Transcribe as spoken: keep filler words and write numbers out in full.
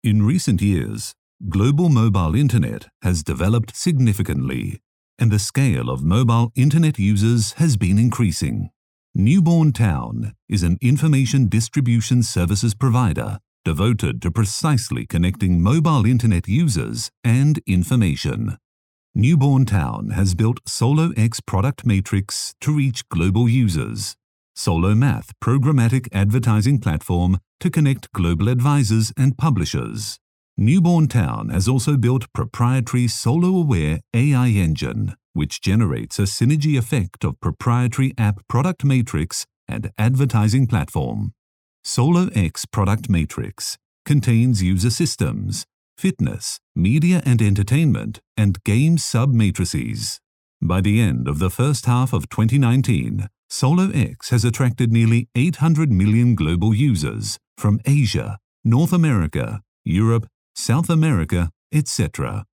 In recent years, global mobile internet has developed significantly, and the scale of mobile internet users has been increasing. Newborn Town is an information distribution services provider devoted to precisely connecting mobile internet users and information. Newborn Town has built SoloX product matrix to reach global users, SoloMath programmatic advertising platform to connect global advisors and publishers. Newborn Town has also built proprietary SoloAware A I engine, which generates a synergy effect of proprietary app product matrix and advertising platform. SoloX product matrix contains user systems, fitness, media and entertainment, and game sub-matrices. By the end of the first half of twenty nineteen, SoloX has attracted nearly eight hundred million global users from Asia, North America, Europe, South America, et cetera.